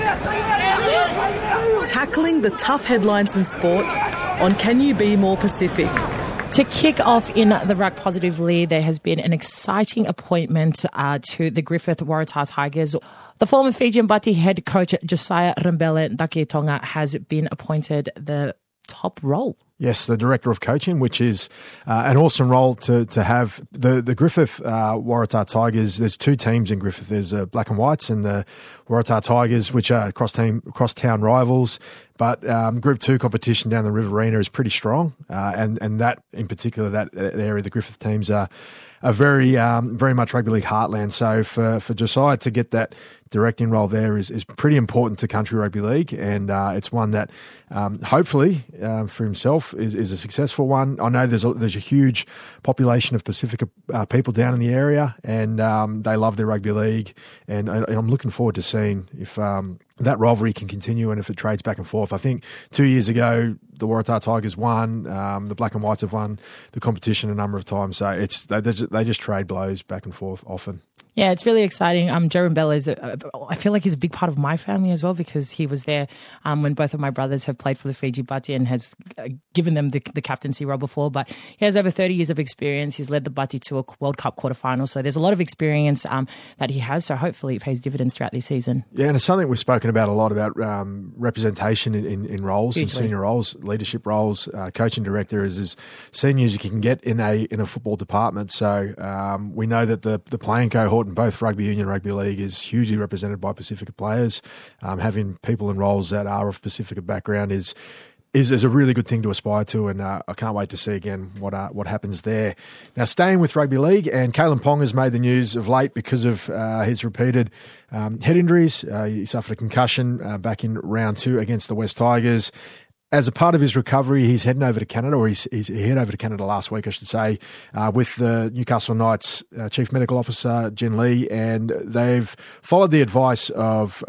Tackling the tough headlines in sport on Can You Be More Pacific? To kick off in the Ruck positively, there has been an exciting appointment to the Griffith Waratah Tigers. The former Fijian Bati head coach Josiah Rembele Ndakitonga has been appointed the top role. Yes, the director of coaching, which is an awesome role to have. The Griffith Waratah Tigers, there's two teams in Griffith. There's Black and Whites and the Waratah Tigers, which are cross-town rivals. But Group 2 competition down the Riverina is pretty strong. And that, in particular, that area, the Griffith teams are very much rugby league heartland. So for Josiah to get that directing role there is pretty important to country rugby league, and it's one that hopefully for himself is a successful one. I know there's a huge population of Pacifica people down in the area, and they love their rugby league, and I'm looking forward to seeing if that rivalry can continue and if it trades back and forth. I think 2 years ago the Waratah Tigers won, the Black and Whites have won the competition a number of times, so they just trade blows back and forth often. Yeah, it's really exciting. Jerome Bell I feel like he's a big part of my family as well, because he was there when both of my brothers have played for the Fiji Bati and has given them the captaincy role before. But he has over 30 years of experience. He's led the Bati to a World Cup quarterfinal. So there's a lot of experience that he has. So hopefully it pays dividends throughout this season. Yeah, and it's something we've spoken about a lot about representation in roles, in senior roles, leadership roles. Coaching director is as senior as you can get in a football department. So we know that the playing cohort in both rugby union and rugby league is hugely represented by Pacifica players. Having people in roles that are of Pacifica background is a really good thing to aspire to, and I can't wait to see again what happens there. Now, staying with rugby league, and Kalyn Ponga has made the news of late because of his repeated head injuries. He suffered a concussion back in round 2 against the West Tigers. As a part of his recovery, he's heading over to Canada, or he headed over to Canada last week, I should say, with the Newcastle Knights Chief Medical Officer, Jen Lee, and they've followed the advice of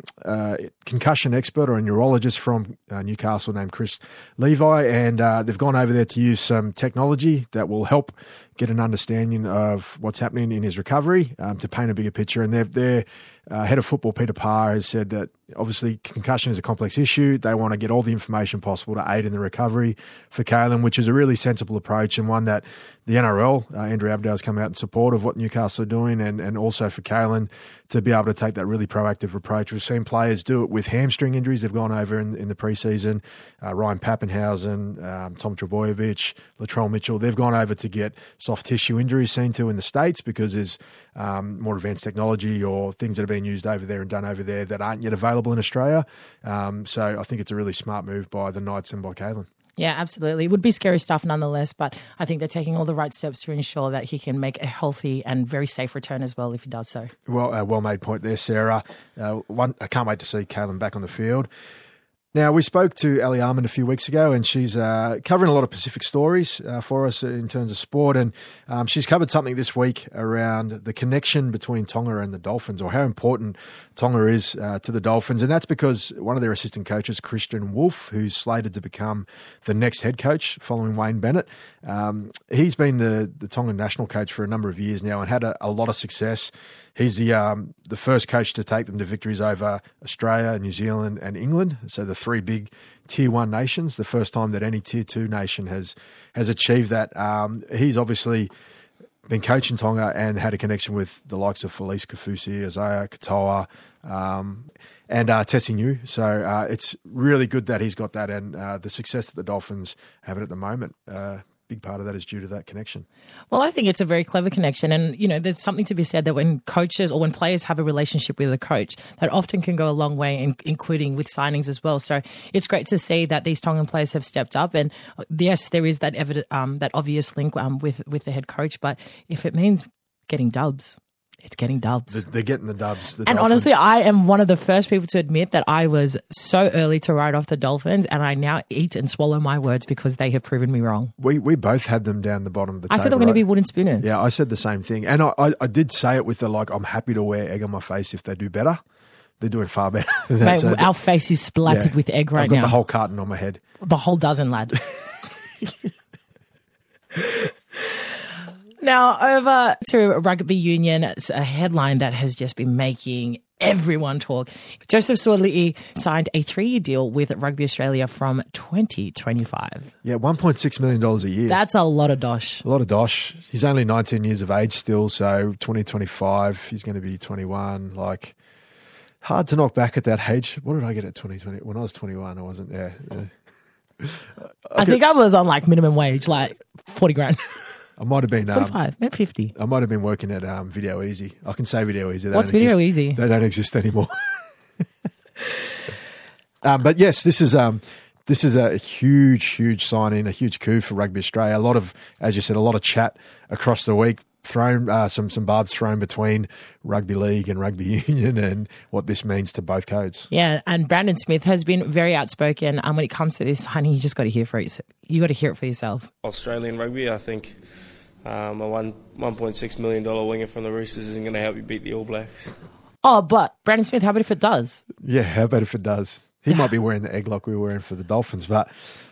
concussion expert or a neurologist from Newcastle named Chris Levi, and they've gone over there to use some technology that will help get an understanding of what's happening in his recovery to paint a bigger picture. And their head of football, Peter Parr, has said that obviously concussion is a complex issue. They want to get all the information possible to aid in the recovery for Kalyn, which is a really sensible approach, and one that the NRL, Andrew Abdo, has come out in support of what Newcastle are doing, and also for Kalyn to be able to take that really proactive approach. We've seen players do it with hamstring injuries. They've gone over in the preseason. Ryan Pappenhausen, Tom Trebojevic, Latrell Mitchell, they've gone over to get soft tissue injuries seen to in the States because there's more advanced technology or things that are being used over there and done over there that aren't yet available in Australia. So I think it's a really smart move by the Knights and by Kalyn. Yeah, absolutely. It would be scary stuff nonetheless, but I think they're taking all the right steps to ensure that he can make a healthy and very safe return as well if he does so. Well made point there, Sarah. I can't wait to see Kalyn back on the field. Now, we spoke to Ali Ahmed a few weeks ago, and she's covering a lot of Pacific stories for us in terms of sport, and she's covered something this week around the connection between Tonga and the Dolphins, or how important Tonga is to the Dolphins, and that's because one of their assistant coaches, Christian Wolf, who's slated to become the next head coach following Wayne Bennett, he's been the Tongan national coach for a number of years now and had a lot of success. He's the first coach to take them to victories over Australia, New Zealand and England, so the 3 big Tier 1 nations, the first time that any Tier 2 nation has achieved that. He's obviously been coaching Tonga and had a connection with the likes of Felice Kaufusi, Isaiah Katoa, and Tessie New. So it's really good that he's got that, and the success that the Dolphins have at the moment. Big part of that is due to that connection. Well, I think it's a very clever connection. And, you know, there's something to be said that when coaches or when players have a relationship with a coach, that often can go a long way, including with signings as well. So it's great to see that these Tongan players have stepped up. And yes, there is that obvious link with the head coach. But if it means getting dubs. It's getting dubs. They're getting the dubs. And honestly, I am one of the first people to admit that I was so early to write off the Dolphins, and I now eat and swallow my words because they have proven me wrong. We both had them down the bottom of the table. I said they were going to be wooden spooners. Yeah, I said the same thing. And I did say it with the, like, I'm happy to wear egg on my face if they do better. They're doing far better. Mate, our face is splattered with egg right now. I've got the whole carton on my head. The whole dozen, lad. Now, over to rugby union, it's a headline that has just been making everyone talk. Joseph Suaalii signed a 3-year deal with Rugby Australia from 2025. Yeah, $1.6 million a year. That's a lot of dosh. A lot of dosh. He's only 19 years of age still, so 2025, he's going to be 21. Like, hard to knock back at that age. What did I get at 2020? When I was 21, I wasn't there. Yeah. I think I was on like minimum wage, like 40 grand. I might have been 45, maybe 50. I might have been working at Video Easy. I can say Video Easy. What's Video Easy? They don't exist anymore. But yes, this is a huge signing, a huge coup for Rugby Australia. A lot of, as you said, a lot of chat across the week. Thrown some barbs thrown between rugby league and rugby union and what this means to both codes. Yeah, and Brandon Smith has been very outspoken when it comes to this. Honey, you just got to hear for it. You got to hear it for yourself. Australian rugby, I think a $1.6 million winger from the Roosters isn't going to help you beat the All Blacks. Oh, but Brandon Smith, how about if it does? Yeah, how about if it does? He might be wearing the egg like we were wearing for the Dolphins, but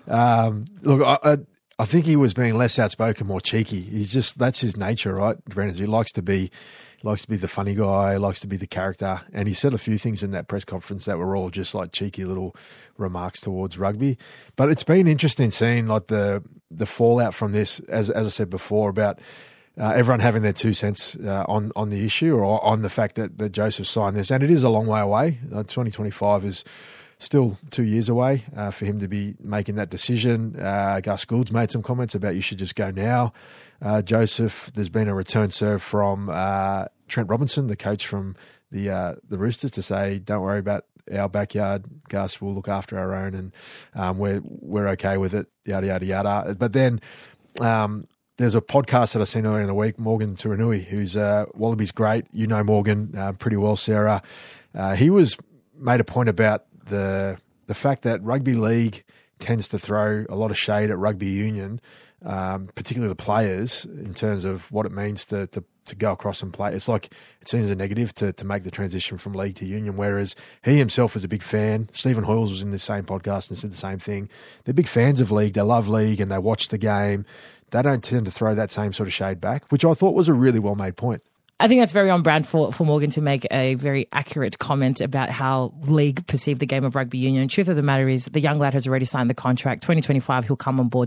look, I think he was being less outspoken, more cheeky. That's his nature, right? Brandon, he likes to be the funny guy, likes to be the character. And he said a few things in that press conference that were all just like cheeky little remarks towards rugby. But it's been interesting seeing like the fallout from this, as I said before, about everyone having their 2 cents on the issue or on the fact that Joseph signed this. And it is a long way away. 2025 is still 2 years away for him to be making that decision. Gus Gould's made some comments about you should just go now. Joseph, there's been a return serve from Trent Robinson, the coach from the Roosters, to say, don't worry about our backyard, Gus, we'll look after our own and we're okay with it, yada, yada, yada. But then there's a podcast that I seen earlier in the week, Morgan Turinui, who's Wallabies great. You know Morgan pretty well, Sarah. He made a point about the fact that rugby league tends to throw a lot of shade at rugby union, particularly the players, in terms of what it means to go across and play. It's like it seems a negative to make the transition from league to union, whereas he himself is a big fan. Stephen Hoyles was in the same podcast and said the same thing. They're big fans of league. They love league and they watch the game. They don't tend to throw that same sort of shade back, which I thought was a really well-made point. I think that's very on brand for Morgan to make a very accurate comment about how league perceived the game of rugby union. Truth of the matter is the young lad has already signed the contract. 2025, he'll come on board.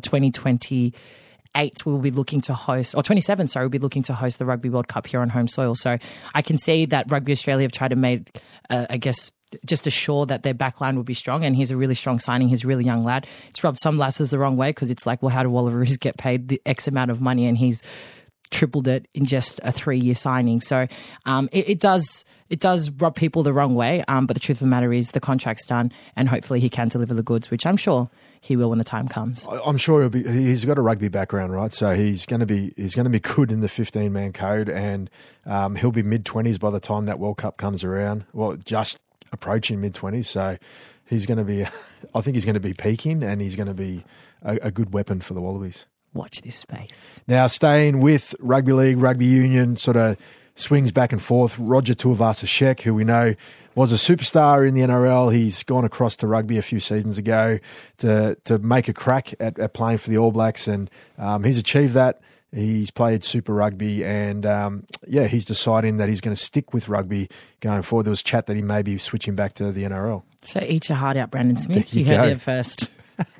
2028, we will be looking to host, or 27, sorry, we'll be looking to host the Rugby World Cup here on home soil. So I can see that Rugby Australia have tried to make, just assure that their backline will be strong, and he's a really strong signing. He's a really young lad. It's rubbed some lasses the wrong way because it's like, well, how do Wallaroos get paid the X amount of money, and he's tripled it in just a 3-year signing. So it does rub people the wrong way. But the truth of the matter is the contract's done, and hopefully he can deliver the goods, which I'm sure he will when the time comes. I'm sure he's got a rugby background, right? So he's going to be good in the 15-man code, and he'll be mid-20s by the time that World Cup comes around. Well, just approaching mid-20s. So he's going to be, I think he's going to be peaking, and he's going to be a good weapon for the Wallabies. Watch this space. Now, staying with rugby league, rugby union, sort of swings back and forth. Roger Tuivasa-Sheck, who we know was a superstar in the NRL, he's gone across to rugby a few seasons ago to make a crack at playing for the All Blacks, and he's achieved that. He's played Super Rugby, and he's deciding that he's going to stick with rugby going forward. There was chat that he may be switching back to the NRL. So eat your heart out, Brandon Smith. You heard it first.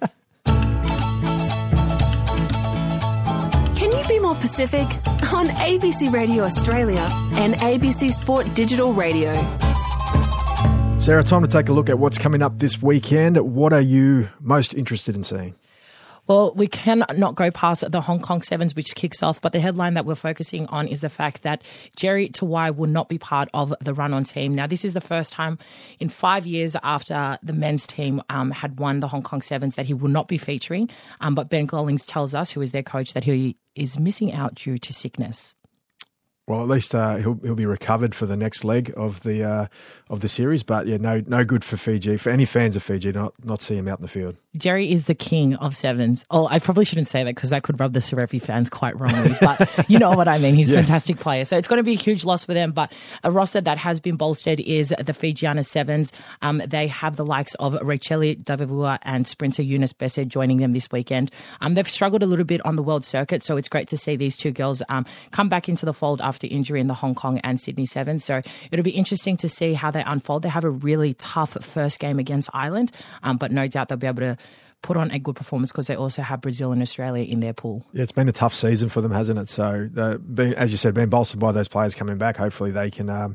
Can you be more Pacific? On ABC Radio Australia and ABC Sport Digital Radio. Sarah, time to take a look at what's coming up this weekend. What are you most interested in seeing? Well, we cannot go past the Hong Kong Sevens, which kicks off. But the headline that we're focusing on is the fact that Jerry Tawai will not be part of the run-on team. Now, this is the first time in 5 years after the men's team had won the Hong Kong Sevens that he will not be featuring. But Ben Gollings tells us, who is their coach, that he is missing out due to sickness. Well, at least he'll be recovered for the next leg of the series. But yeah, no good for Fiji. For any fans of Fiji, not see him out in the field. Jerry is the king of sevens. Oh, I probably shouldn't say that because that could rub the Serefi fans quite wrongly. But you know what I mean. He's a fantastic player. So it's going to be a huge loss for them. But a roster that has been bolstered is the Fijiana Sevens. They have the likes of Racheli Davivua and sprinter Eunice Besse joining them this weekend. They've struggled a little bit on the world circuit, so it's great to see these two girls come back into the fold after injury in the Hong Kong and Sydney Sevens. So it'll be interesting to see how they unfold. They have a really tough first game against Ireland, but no doubt they'll be able to put on a good performance because they also have Brazil and Australia in their pool. Yeah, it's been a tough season for them, hasn't it? So, as you said, being bolstered by those players coming back, hopefully they can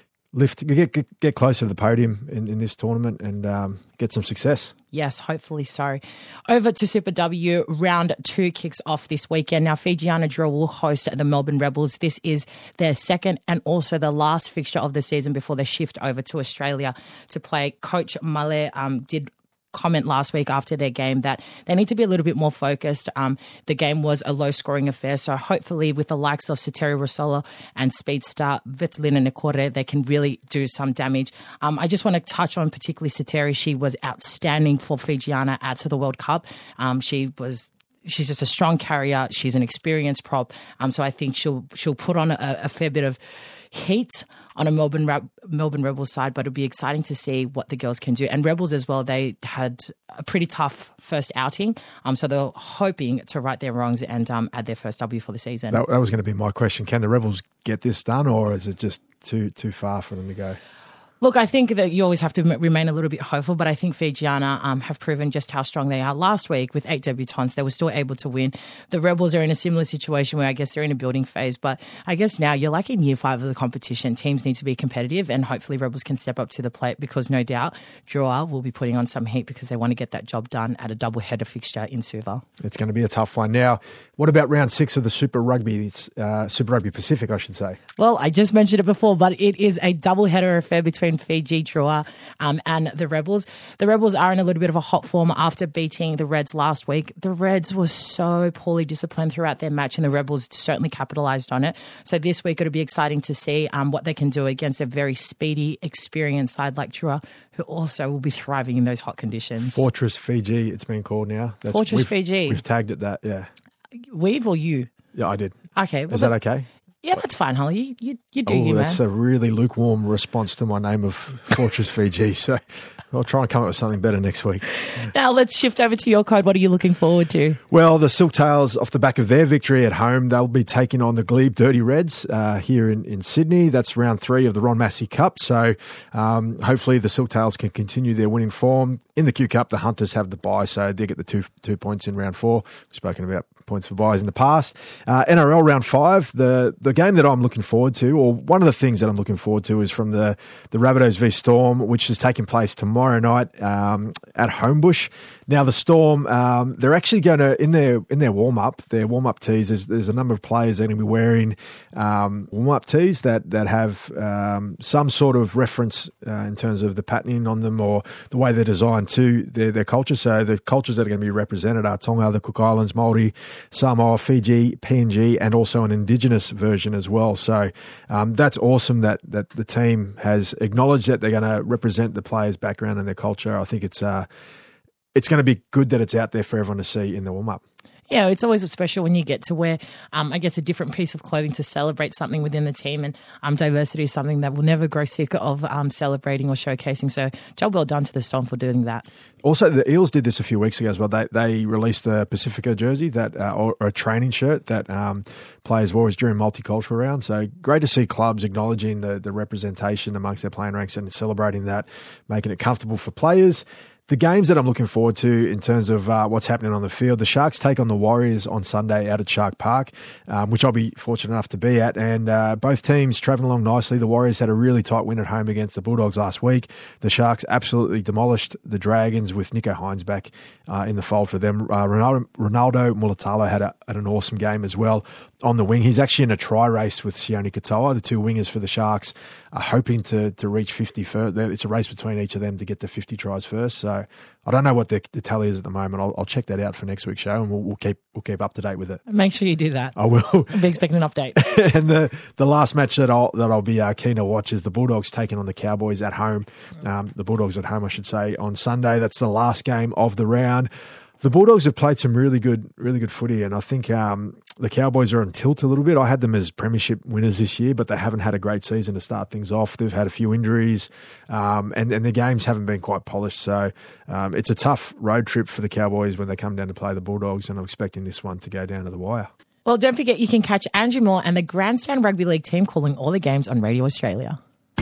get closer to the podium in this tournament and get some success. Yes, hopefully so. Over to Super W, round 2 kicks off this weekend. Now, Fijiana Drua will host the Melbourne Rebels. This is their second and also the last fixture of the season before they shift over to Australia to play. Coach Male did comment last week after their game that they need to be a little bit more focused. The game was a low-scoring affair, so hopefully with the likes of Sateri Rosolo and speedster Vitalina Nikore, they can really do some damage. I just want to touch on particularly Sateri. She was outstanding for Fijiana at the World Cup. She's just a strong carrier. She's an experienced prop. So I think she'll put on a fair bit of heat on a Melbourne Rebels side, but it'll be exciting to see what the girls can do. And Rebels as well, they had a pretty tough first outing, so they're hoping to right their wrongs and add their first W for the season. That was going to be my question. Can the Rebels get this done, or is it just too far for them to go? Look, I think that you always have to remain a little bit hopeful, but I think Fijiana have proven just how strong they are. Last week with 8 debutants, they were still able to win. The Rebels are in a similar situation where I guess they're in a building phase, but I guess now you're like in year 5 of the competition. Teams need to be competitive and hopefully Rebels can step up to the plate because no doubt Drua will be putting on some heat because they want to get that job done at a double-header fixture in Suva. It's going to be a tough one. Now, what about round 6 of the Super Rugby? It's Super Rugby Pacific, I should say. Well, I just mentioned it before, but it is a double-header affair between Fiji, Drua, and the Rebels. The Rebels are in a little bit of a hot form after beating the Reds last week. The Reds were so poorly disciplined throughout their match, and the Rebels certainly capitalised on it. So this week it'll be exciting to see what they can do against a very speedy, experienced side like Drua, who also will be thriving in those hot conditions. Fortress Fiji, it's been called now. Fortress Fiji. We've tagged it that, yeah. We've or you? Yeah, I did. Okay. Well, is that okay? Yeah, that's fine, Holly. You do you, man. That's a really lukewarm response to my name of Fortress Fiji. So I'll try and come up with something better next week. Now let's shift over to your code. What are you looking forward to? Well, the Silktails, off the back of their victory at home, they'll be taking on the Glebe Dirty Reds here in Sydney. That's round 3 of the Ron Massey Cup. So hopefully the Silktails can continue their winning form. In the Q Cup, the Hunters have the bye, so they get the two points in round 4. We've spoken about points for byes in the past. NRL round 5, the game that I'm looking forward to, or one of the things that I'm looking forward to, is from the Rabbitohs v Storm, which is taking place tomorrow night at Homebush. Now the Storm, they're actually going to in their warm up tees. There's a number of players that are going to be wearing warm up tees that have some sort of reference in terms of the patterning on them or the way they're designed to their culture. So the cultures that are going to be represented are Tonga, the Cook Islands, Māori, Samoa, Fiji, PNG, and also an Indigenous version as well. So that's awesome that the team has acknowledged that they're going to represent the players' background and their culture. I think it's going to be good that it's out there for everyone to see in the warm-up. Yeah, it's always special when you get to wear, I guess, a different piece of clothing to celebrate something within the team. And diversity is something that will never grow sick of celebrating or showcasing. So job well done to the Storm for doing that. Also, the Eels did this a few weeks ago as well. They released the Pacifica jersey or a training shirt that players wore during multicultural round. So great to see clubs acknowledging the representation amongst their playing ranks and celebrating that, making it comfortable for players. The games that I'm looking forward to in terms of what's happening on the field, the Sharks take on the Warriors on Sunday out at Shark Park, which I'll be fortunate enough to be at. And both teams travelling along nicely. The Warriors had a really tight win at home against the Bulldogs last week. The Sharks absolutely demolished the Dragons with Nico Hines back in the fold for them. Ronaldo Mulatalo had an awesome game as well on the wing. He's actually in a try race with Sione Katoa. The two wingers for the Sharks are hoping to reach 50 first. It's a race between each of them to get to 50 tries first. So So I don't know what the tally is at the moment. I'll check that out for next week's show, and we'll keep up to date with it. Make sure you do that. I will. I'll be expecting an update. And the last match that I'll be keen to watch is the Bulldogs taking on the Cowboys at home. The Bulldogs at home, I should say, on Sunday. That's the last game of the round. The Bulldogs have played some really good footy, and I think the Cowboys are on tilt a little bit. I had them as premiership winners this year, but they haven't had a great season to start things off. They've had a few injuries, and the games haven't been quite polished. So it's a tough road trip for the Cowboys when they come down to play the Bulldogs, and I'm expecting this one to go down to the wire. Well, don't forget you can catch Andrew Moore and the Grandstand Rugby League team calling all the games on Radio Australia.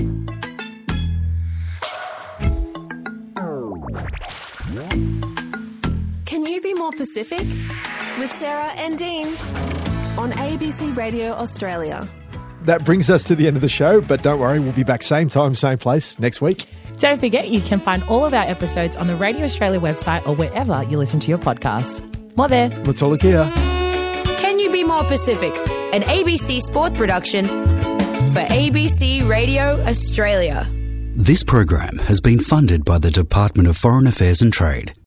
Can you be more Pacific? With Sarah and Dean on ABC Radio Australia. That brings us to the end of the show, but don't worry, we'll be back same time, same place next week. Don't forget you can find all of our episodes on the Radio Australia website or wherever you listen to your podcasts. More there. Matula kia. Can You Be More Pacific? An ABC Sport production for ABC Radio Australia. This program has been funded by the Department of Foreign Affairs and Trade.